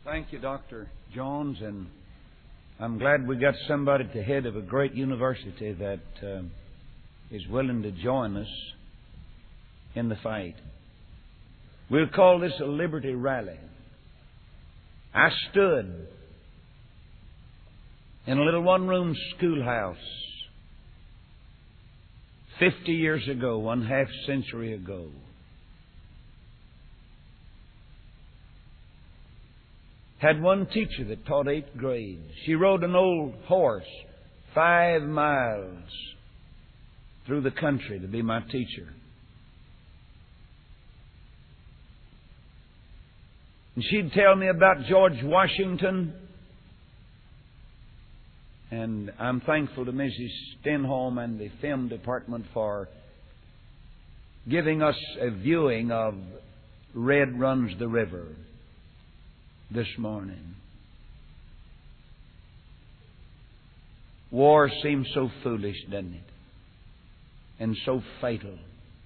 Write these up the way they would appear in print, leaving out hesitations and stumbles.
Thank you, Dr. Jones, and I'm glad we got somebody at the head of a great university that is willing to join us in the fight. We'll call this a Liberty Rally. I stood in a little one-room schoolhouse 50 years ago, one half century ago. Had one teacher that taught 8th grade. She rode an old horse 5 miles through the country to be my teacher. And she'd tell me about George Washington. And I'm thankful to Mrs. Stenholm and the film department for giving us a viewing of Red Runs the River this morning. War seems so foolish, doesn't it? And so fatal.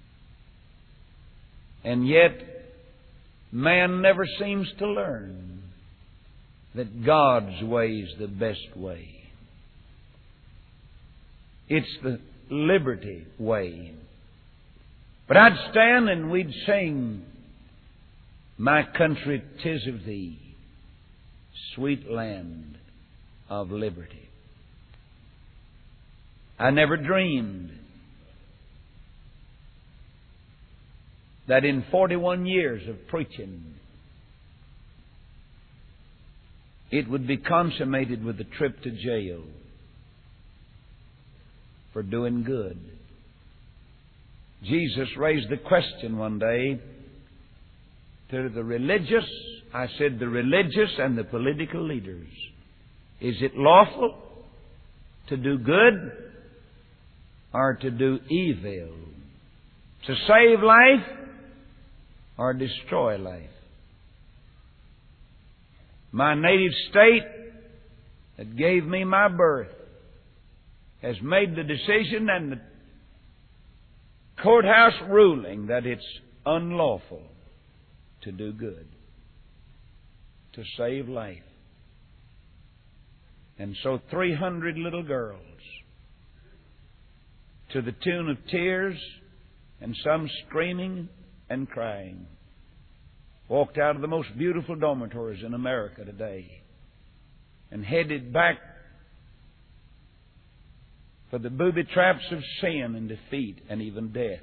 And yet, man never seems to learn that God's way is the best way. It's the liberty way. But I'd stand and we'd sing, "My country, 'tis of thee, sweet land of liberty." I never dreamed that in 41 years of preaching, it would be consummated with a trip to jail for doing good. Jesus raised the question one day to the religious. I said, the religious and the political leaders, is it lawful to do good or to do evil? To save life or destroy life? My native state that gave me my birth has made the decision and the courthouse ruling that it's unlawful to do good, to save life. And so 300 little girls, to the tune of tears and some screaming and crying, walked out of the most beautiful dormitories in America today and headed back for the booby traps of sin and defeat and even death.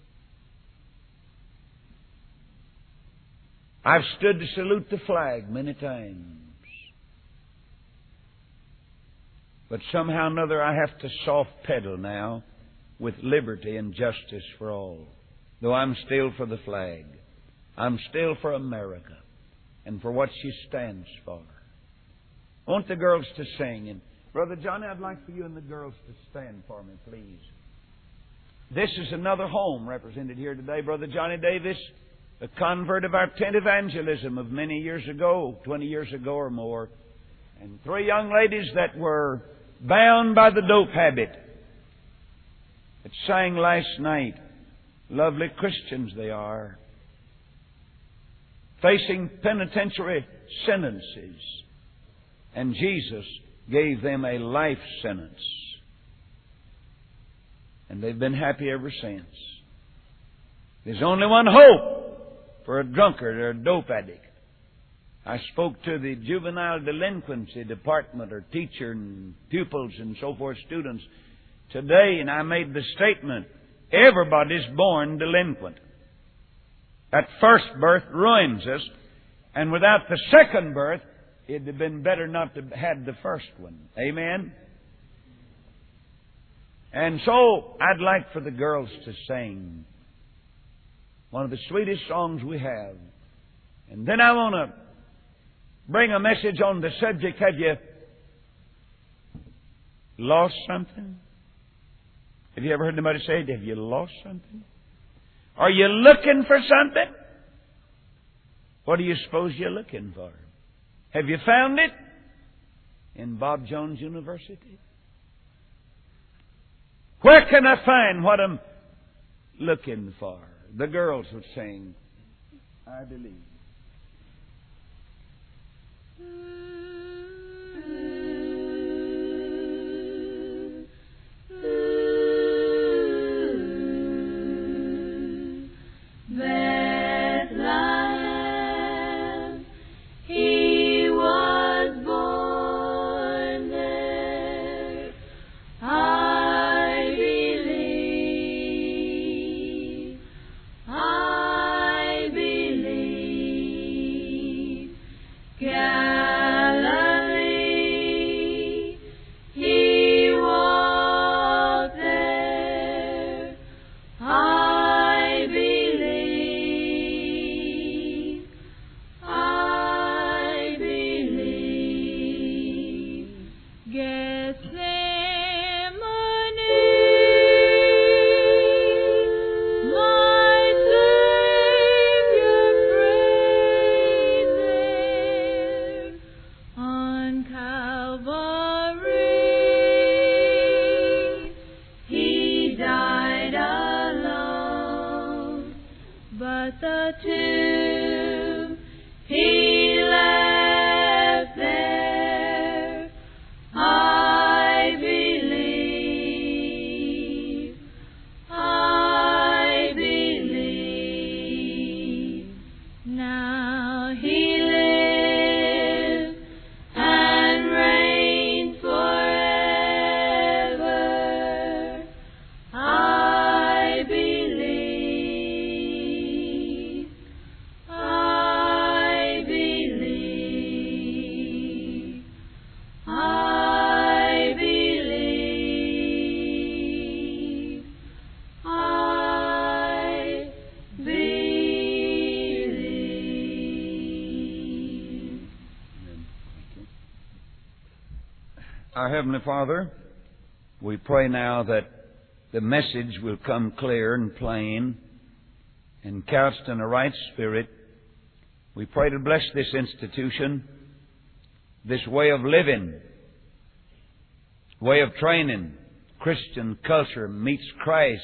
I've stood to salute the flag many times. But somehow or another I have to soft pedal now with liberty and justice for all. Though I'm still for the flag. I'm still for America and for what she stands for. I want the girls to sing. And Brother Johnny, I'd like for you and the girls to stand for me, please. This is another home represented here today. Brother Johnny Davis, a convert of our tent evangelism of many years ago, 20 years ago or more. And 3 young ladies that were bound by the dope habit that sang last night. Lovely Christians they are, facing penitentiary sentences. And Jesus gave them a life sentence. And they've been happy ever since. There's only one hope for a drunkard or a dope addict. I spoke to the juvenile delinquency department or teacher and pupils and so forth, students, today, and I made the statement, everybody's born delinquent. That first birth ruins us, and without the second birth, it'd have been better not to have had the first one. Amen? And so, I'd like for the girls to sing one of the sweetest songs we have. And then I want to bring a message on the subject, have you lost something? Have you ever heard anybody say, have you lost something? Are you looking for something? What do you suppose you're looking for? Have you found it? In Bob Jones University? Where can I find what I'm looking for? The girls would sing, I believe. Our Heavenly Father, we pray now that the message will come clear and plain and couched in a right spirit. We pray to bless this institution, this way of living, way of training. Christian culture meets Christ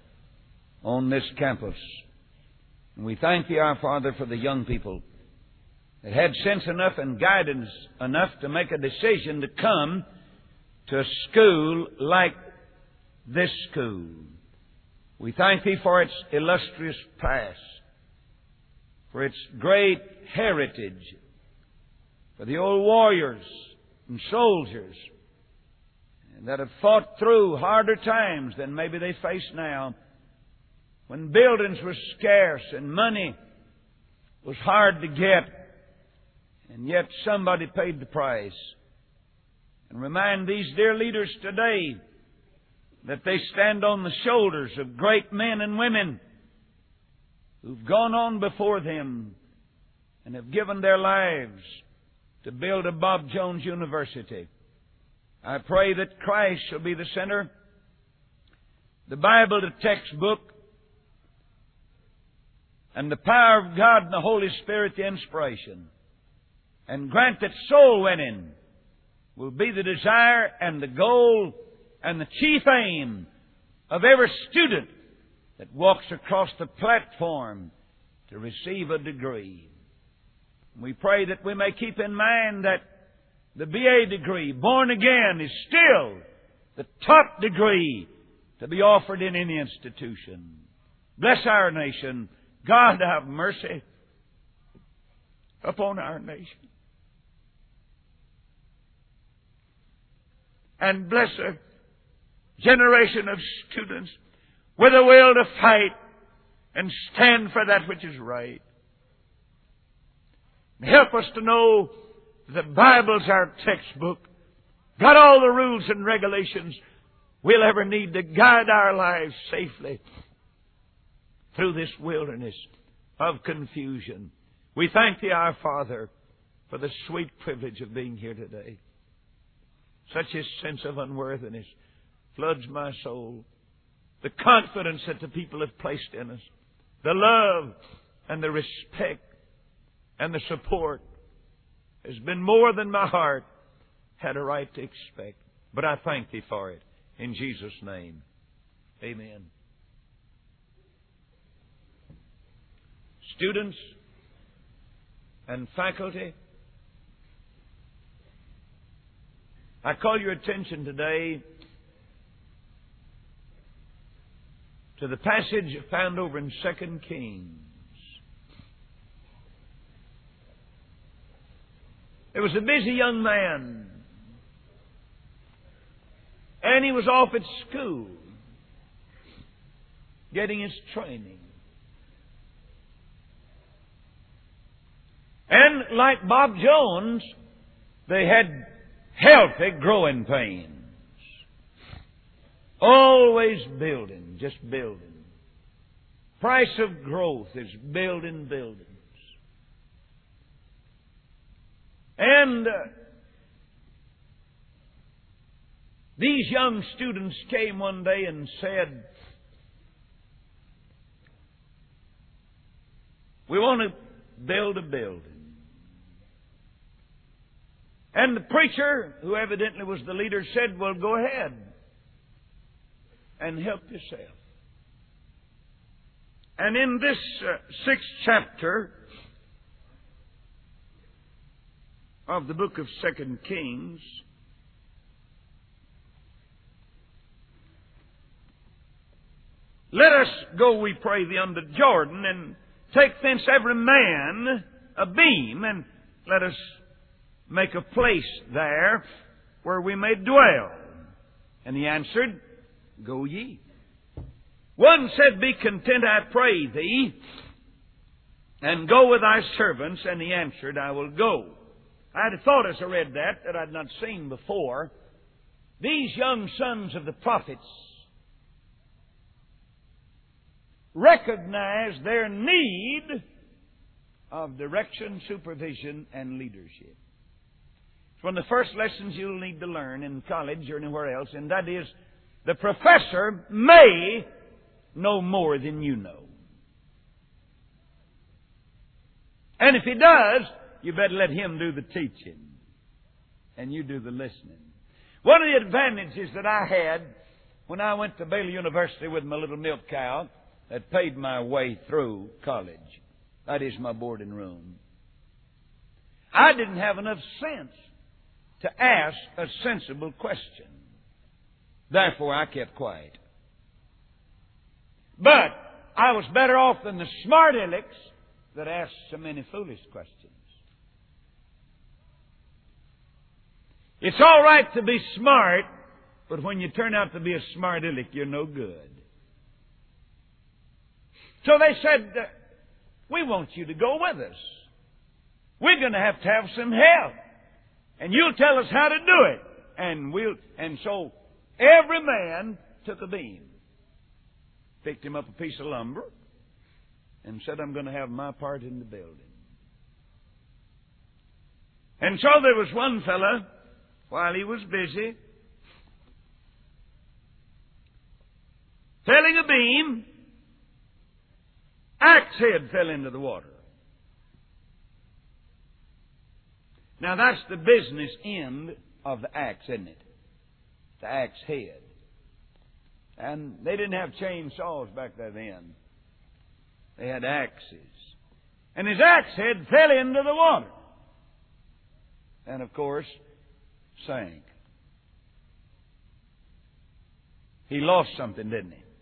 on this campus. And we thank Thee, our Father, for the young people that had sense enough and guidance enough to make a decision to come to a school like this school. We thank Thee for its illustrious past, for its great heritage, for the old warriors and soldiers that have fought through harder times than maybe they face now, when buildings were scarce and money was hard to get, and yet somebody paid the price. And remind these dear leaders today that they stand on the shoulders of great men and women who've gone on before them and have given their lives to build a Bob Jones University. I pray that Christ shall be the center, the Bible the textbook, and the power of God and the Holy Spirit the inspiration. And grant that soul winning will be the desire and the goal and the chief aim of every student that walks across the platform to receive a degree. We pray that we may keep in mind that the BA degree, born again, is still the top degree to be offered in any institution. Bless our nation. God, have mercy upon our nation. And bless a generation of students with a will to fight and stand for that which is right. Help us to know the Bible's our textbook, got all the rules and regulations we'll ever need to guide our lives safely through this wilderness of confusion. We thank Thee, our Father, for the sweet privilege of being here today. Such a sense of unworthiness floods my soul. The confidence that the people have placed in us, the love and the respect and the support has been more than my heart had a right to expect. But I thank Thee for it. In Jesus' name, amen. Students and faculty, I call your attention today to the passage found over in 2 Kings. There was a busy young man, and he was off at school, getting his training. And like Bob Jones, they had healthy growing pains. Always building, just building. Price of growth is building buildings. And these young students came one day and said, "We want to build a building." And the preacher, who evidently was the leader, said, "Well, go ahead and help yourself." And in this 6th chapter of the book of 2 Kings, let us go, we pray thee, unto Jordan, and take thence every man a beam, and let us make a place there where we may dwell. And he answered, "Go ye." One said, "Be content, I pray thee, and go with thy servants." And he answered, "I will go." I had a thought as I read that I'd not seen before. These young sons of the prophets recognized their need of direction, supervision, and leadership. It's one of the first lessons you'll need to learn in college or anywhere else, and that is, the professor may know more than you know. And if he does, you better let him do the teaching, and you do the listening. One of the advantages that I had when I went to Baylor University with my little milk cow that paid my way through college, that is my boarding room, I didn't have enough sense to ask a sensible question. Therefore, I kept quiet. But I was better off than the smart alecks that asked so many foolish questions. It's all right to be smart, but when you turn out to be a smart aleck, you're no good. So they said, "We want you to go with us. We're going to have some help. And you'll tell us how to do it." And so every man took a beam, picked him up a piece of lumber, and said, "I'm going to have my part in the building." And so there was one fella, while he was busy felling a beam, axe head fell into the water. Now that's the business end of the axe, isn't it? The axe head. And they didn't have chainsaws back there then. They had axes. And his axe head fell into the water. And of course, sank. He lost something, didn't he?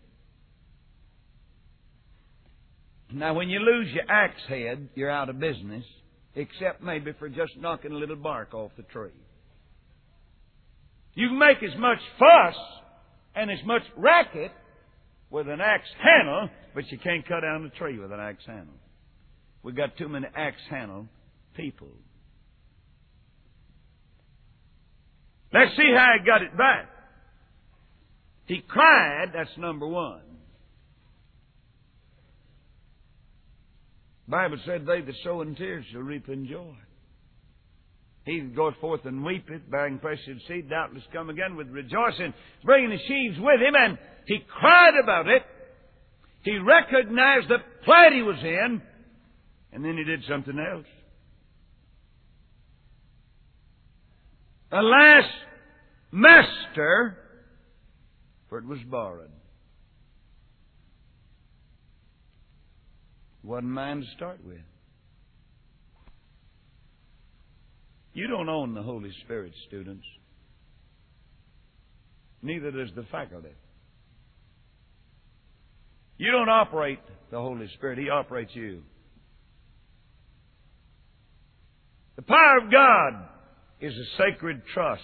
Now, when you lose your axe head, you're out of business, except maybe for just knocking a little bark off the tree. You can make as much fuss and as much racket with an axe handle, but you can't cut down a tree with an axe handle. We've got too many axe handle people. Let's see how he got it back. He cried, that's number one. The Bible said, "They that sow in tears shall reap in joy." He that goeth forth and weepeth, bearing precious seed, doubtless come again with rejoicing, bringing the sheaves with him. And he cried about it. He recognized the plight he was in, and then he did something else. Alas, master, for it was borrowed. Wasn't mine to start with. You don't own the Holy Spirit, students. Neither does the faculty. You don't operate the Holy Spirit. He operates you. The power of God is a sacred trust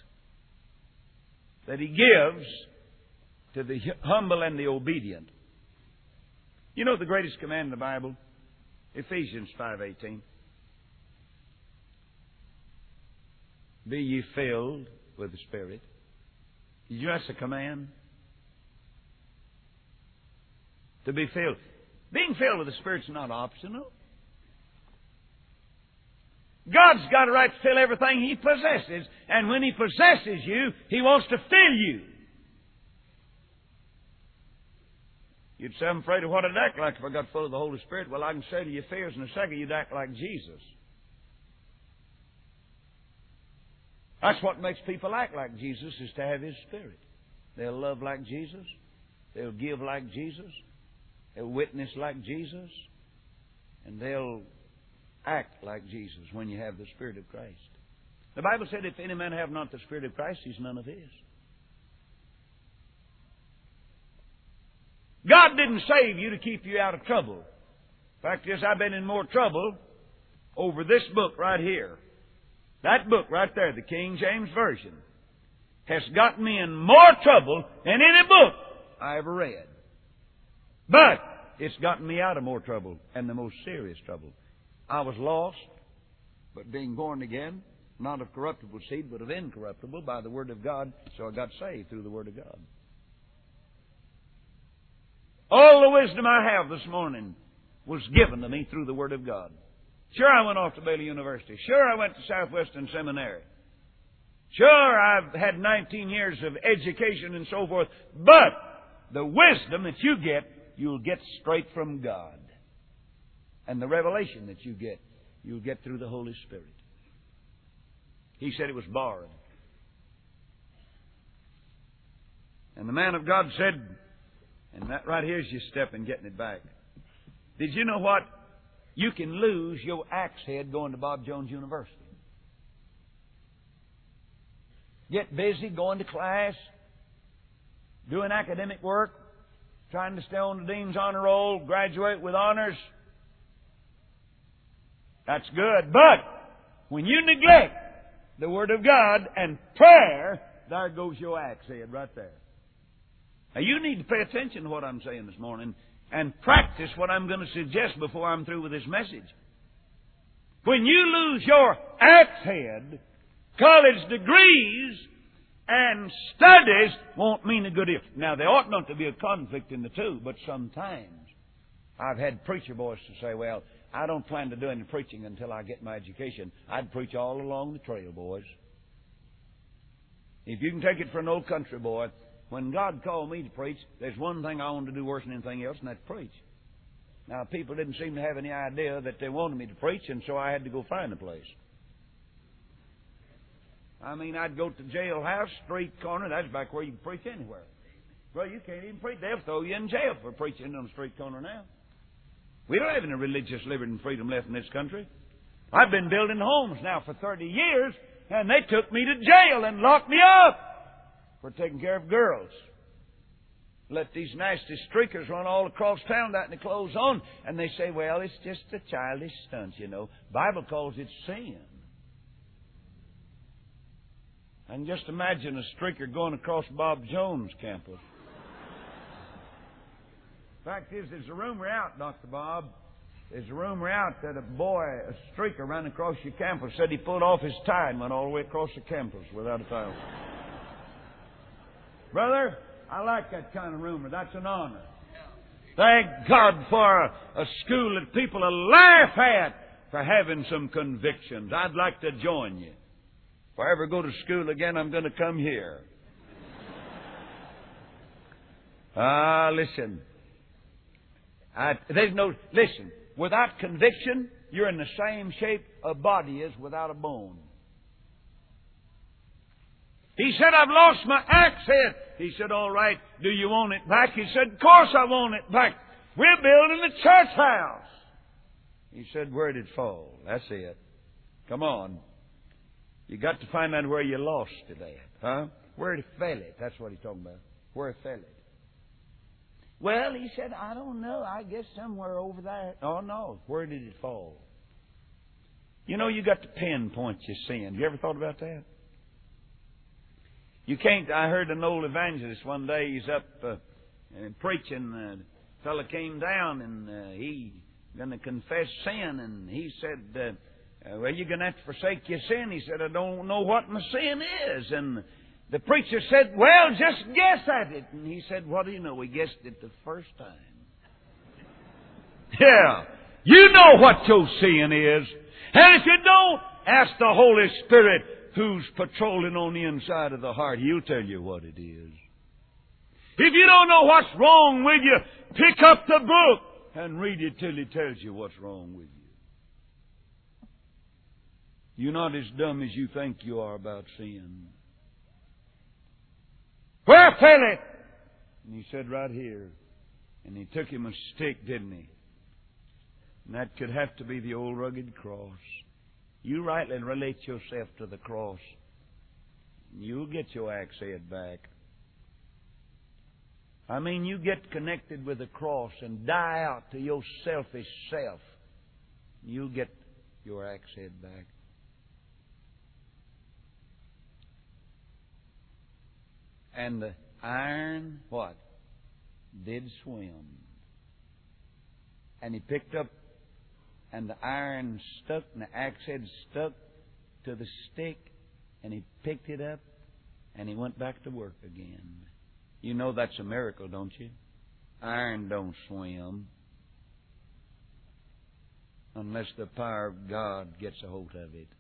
that He gives to the humble and the obedient. You know the greatest command in the Bible? Ephesians 5:18. Be ye filled with the Spirit. Did you know that's a command? To be filled. Being filled with the Spirit's not optional. God's got a right to fill everything He possesses. And when He possesses you, He wants to fill you. You'd say, I'm afraid of what I'd act like if I got full of the Holy Spirit. Well, I can say to your fears in a second, you'd act like Jesus. That's what makes people act like Jesus, is to have His Spirit. They'll love like Jesus. They'll give like Jesus. They'll witness like Jesus. And they'll act like Jesus when you have the Spirit of Christ. The Bible said, if any man have not the Spirit of Christ, he's none of His. God didn't save you to keep you out of trouble. Fact is, I've been in more trouble over this book right here. That book right there, the King James Version, has gotten me in more trouble than any book I ever read. But it's gotten me out of more trouble, and the most serious trouble. I was lost, but being born again, not of corruptible seed, but of incorruptible, by the Word of God, so I got saved through the Word of God. All the wisdom I have this morning was given to me through the Word of God. Sure, I went off to Baylor University. Sure, I went to Southwestern Seminary. Sure, I've had 19 years of education and so forth. But the wisdom that you get, you'll get straight from God. And the revelation that you get, you'll get through the Holy Spirit. He said it was borrowed. And the man of God said, and that right here is your step in getting it back. Did you know what? You can lose your axe head going to Bob Jones University. Get busy going to class, doing academic work, trying to stay on the Dean's Honor Roll, graduate with honors. That's good. But when you neglect the Word of God and prayer, there goes your axe head right there. Now you need to pay attention to what I'm saying this morning and practice what I'm going to suggest before I'm through with this message. When you lose your axe head, college degrees and studies won't mean a good deal. Now, there ought not to be a conflict in the two, but sometimes I've had preacher boys to say, well, I don't plan to do any preaching until I get my education. I'd preach all along the trail, boys. If you can take it for an old country boy, when God called me to preach, there's one thing I wanted to do worse than anything else, and that's preach. Now, people didn't seem to have any idea that they wanted me to preach, and so I had to go find a place. I mean, I'd go to jailhouse, street corner. That's back where you can preach anywhere. Well, you can't even preach. They'll throw you in jail for preaching on the street corner now. We don't have any religious liberty and freedom left in this country. I've been building homes now for 30 years, and they took me to jail and locked me up for taking care of girls. Let these nasty streakers run all across town without any clothes on, and they say, well, it's just a childish stunt, you know. The Bible calls it sin. I can just imagine a streaker going across Bob Jones' campus. Fact is, there's a rumor out, Dr. Bob. There's a rumor out that a streaker ran across your campus, said he pulled off his tie and went all the way across the campus without a tie. Brother, I like that kind of rumor. That's an honor. Thank God for a school that people will laugh at for having some convictions. I'd like to join you. If I ever go to school again, I'm going to come here. Listen. Listen. Without conviction, you're in the same shape a body is without a bone. He said, I've lost my axe head. He said, all right, do you want it back? He said, of course I want it back. We're building a church house. He said, where did it fall? That's it. Come on. You got to find out where you lost it at, huh? Where it fell it. That's what he's talking about. Where it fell it. Well, he said, I don't know. I guess somewhere over there. Oh, no. Where did it fall? You know, you got to pinpoint your sin. You ever thought about that? You can't. I heard an old evangelist one day. He's up preaching. A fellow came down and he going to confess sin. And he said, well, you're going to have to forsake your sin. He said, I don't know what my sin is. And the preacher said, well, just guess at it. And he said, what do you know? We guessed it the first time. Yeah. You know what your sin is. And if you don't, ask the Holy Spirit who's patrolling on the inside of the heart. He'll tell you what it is. If you don't know what's wrong with you, pick up the book and read it till He tells you what's wrong with you. You're not as dumb as you think you are about sin. Where fell it? And he said, right here. And he took him a stick, didn't he? And that could have to be the old rugged cross. You rightly relate yourself to the cross. You'll get your axe head back. I mean, you get connected with the cross and die out to your selfish self. You'll get your axe head back. And the iron, what? Did swim. And he picked up, and the iron stuck, and the axe head stuck to the stick, and he picked it up, and he went back to work again. You know that's a miracle, don't you? Iron don't swim unless the power of God gets a hold of it.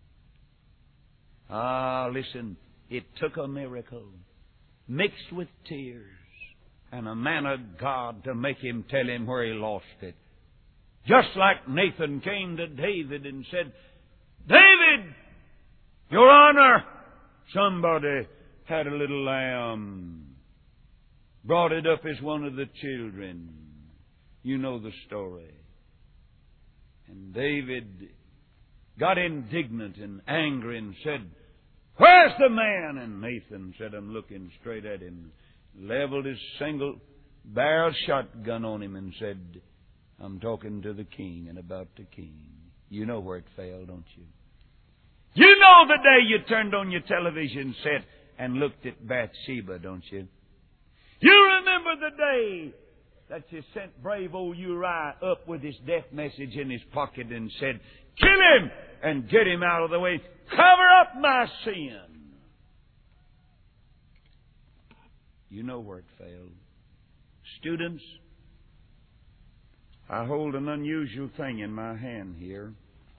Ah, listen, it took a miracle mixed with tears and a man of God to make him tell him where he lost it. Just like Nathan came to David and said, David, Your Honor, somebody had a little lamb, brought it up as one of the children. You know the story. And David got indignant and angry and said, Where's the man? And Nathan said, I'm looking straight at him, leveled his single-barrel shotgun on him and said, I'm talking to the king and about the king. You know where it fell, don't you? You know the day you turned on your television set and looked at Bathsheba, don't you? You remember the day that you sent brave old Uriah up with his death message in his pocket and said, Kill him and get him out of the way. Cover up my sin. You know where it failed. Students, I hold an unusual thing in my hand here.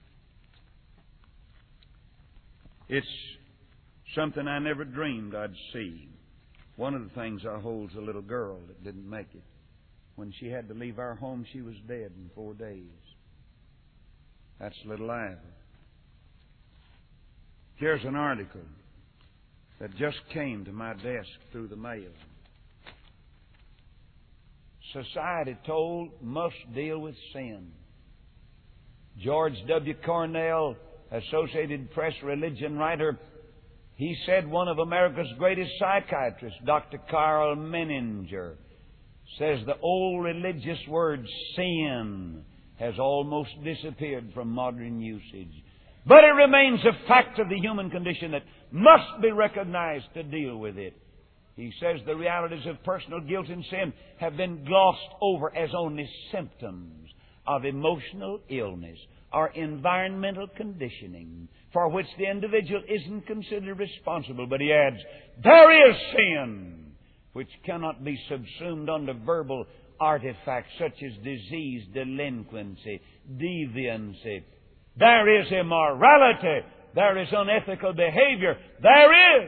It's something I never dreamed I'd see. One of the things I hold is a little girl that didn't make it. When she had to leave our home, she was dead in 4 days. That's little Ivor. Here's an article that just came to my desk through the mail. Society told must deal with sin. George W. Cornell, Associated Press religion writer, he said one of America's greatest psychiatrists, Dr. Carl Menninger, says the old religious word sin has almost disappeared from modern usage. But it remains a fact of the human condition that must be recognized to deal with it. He says the realities of personal guilt and sin have been glossed over as only symptoms of emotional illness or environmental conditioning for which the individual isn't considered responsible. But he adds, there is sin which cannot be subsumed under verbal artifacts such as disease, delinquency, deviancy. There is immorality. There is unethical behavior. There is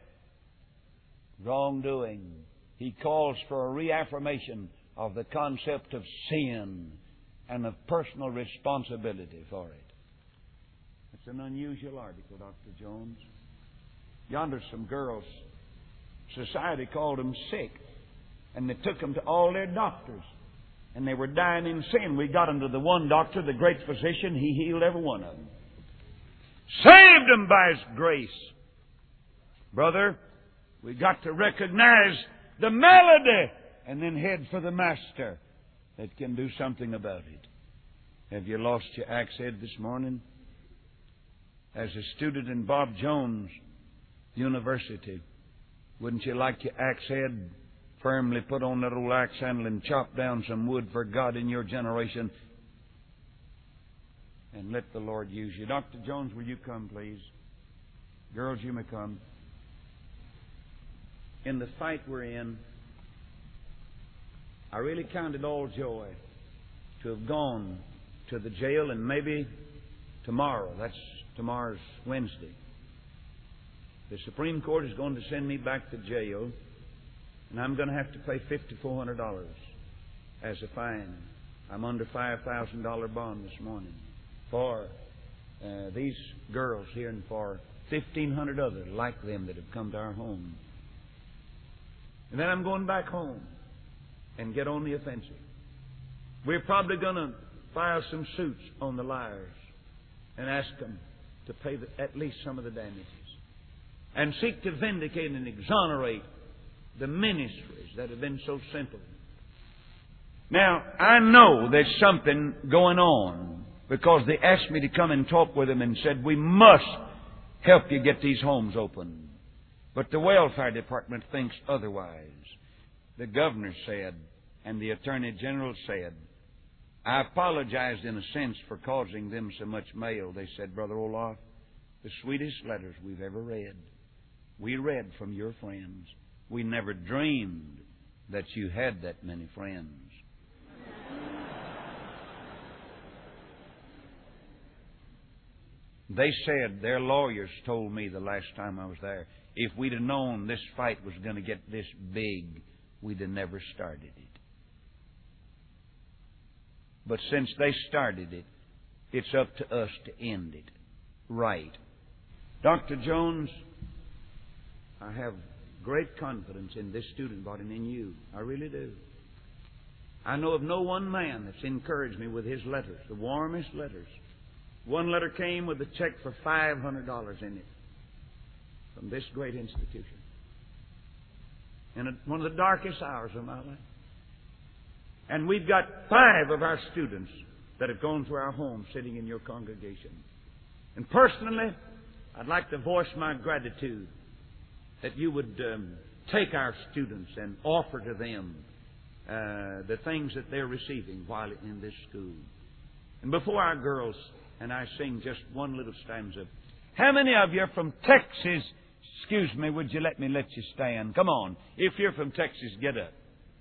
wrongdoing. He calls for a reaffirmation of the concept of sin and of personal responsibility for it. It's an unusual article, Dr. Jones. Yonder's some girls. Society called them sick, and they took them to all their doctors, and they were dying in sin. We got them to the one doctor, the great physician. He healed every one of them. Saved them by His grace. Brother, We got to recognize the malady and then head for the Master that can do something about it. Have you lost your axe head this morning? As a student in Bob Jones University, wouldn't you like your axe head firmly put on that old axe handle and chop down some wood for God in your generation? And let the Lord use you. Dr. Jones, will you come, please? Girls, you may come. In the fight we're in, I really count it all joy to have gone to the jail, and maybe tomorrow, tomorrow's Wednesday, the Supreme Court is going to send me back to jail, and I'm going to have to pay $5,400 as a fine. I'm under $5,000 bond this morning for these girls here and for 1,500 others like them that have come to our home. And then I'm going back home and get on the offensive. We're probably going to file some suits on the liars and ask them to pay at least some of the damages and seek to vindicate and exonerate the ministries that have been so simple. Now, I know there's something going on because they asked me to come and talk with them and said, we must help you get these homes open. But the welfare department thinks otherwise. The governor said, and the attorney general said, I apologized in a sense for causing them so much mail. They said, Brother Olaf, the sweetest letters we've ever read. We read from your friends. We never dreamed that you had that many friends. They said, their lawyers told me the last time I was there, if we'd have known this fight was going to get this big, we'd have never started it. But since they started it, it's up to us to end it. Right. Dr. Jones, I have great confidence in this student body and in you. I really do. I know of no one man that's encouraged me with his letters, the warmest letters. One letter came with a check for $500 in it from this great institution. In one of the darkest hours of my life. And we've got 5 of our students that have gone to our home sitting in your congregation. And personally, I'd like to voice my gratitude that you would take our students and offer to them the things that they're receiving while in this school. And before our girls and I sing just one little stanza, how many of you are from Texas? Excuse me, would you let you stand? Come on. If you're from Texas, get up.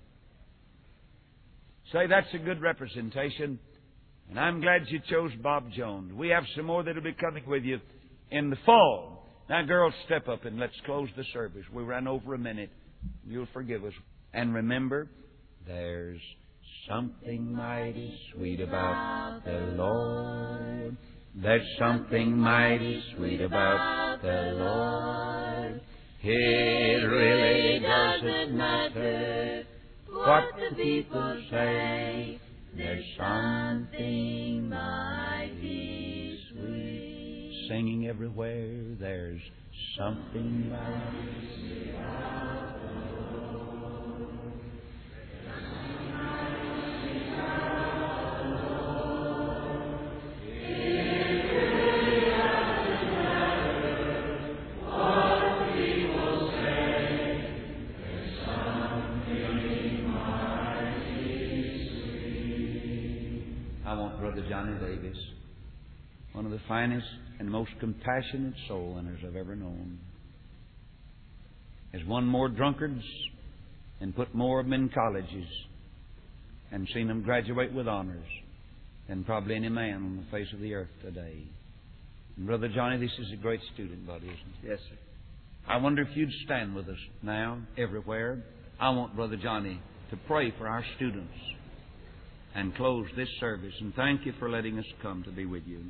Say, that's a good representation. And I'm glad you chose Bob Jones. We have some more that will be coming with you in the fall. Now, girls, step up and let's close the service. We ran over a minute. You'll forgive us. And remember, there's something mighty sweet about the Lord. There's something mighty sweet about the Lord. It really doesn't matter what the people say. There's something mighty sweet. Singing everywhere, there's something mighty sweet about the Lord. Brother Johnny Davis, one of the finest and most compassionate soul winners I've ever known, has won more drunkards and put more of them in colleges and seen them graduate with honors than probably any man on the face of the earth today. And Brother Johnny, this is a great student body, isn't it? Yes, sir. I wonder if you'd stand with us now, everywhere. I want Brother Johnny to pray for our students and close this service. And thank you for letting us come to be with you.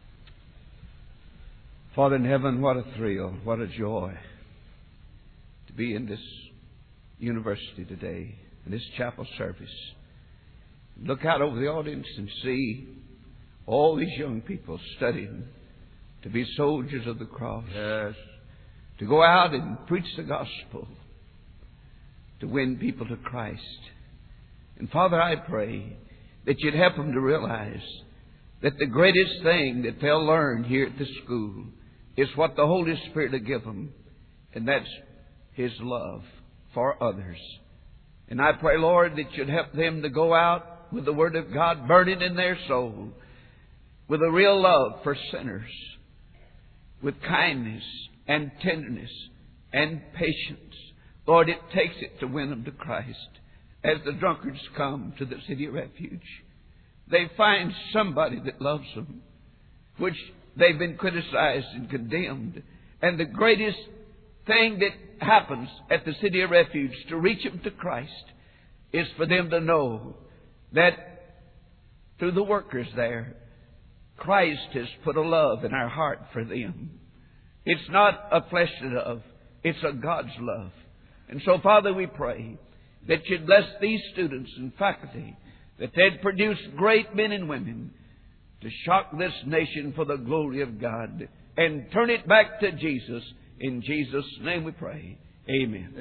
Father in heaven, what a thrill, what a joy to be in this university today, in this chapel service. Look out over the audience and see all these young people studying to be soldiers of the cross. Yes. to go out and preach the gospel, to win people to Christ. And Father, I pray that You'd help them to realize that the greatest thing that they'll learn here at this school is what the Holy Spirit will give them, and that's His love for others. And I pray, Lord, that You'd help them to go out with the Word of God burning in their soul, with a real love for sinners, with kindness and tenderness and patience. Lord, it takes it to win them to Christ. As the drunkards come to the City of Refuge, they find somebody that loves them, which they've been criticized and condemned. And the greatest thing that happens at the City of Refuge to reach them to Christ is for them to know that through the workers there, Christ has put a love in our heart for them. It's not a fleshly love, it's a God's love. And so, Father, we pray that You'd bless these students and faculty, that they'd produce great men and women to shock this nation for the glory of God and turn it back to Jesus. In Jesus' name we pray. Amen.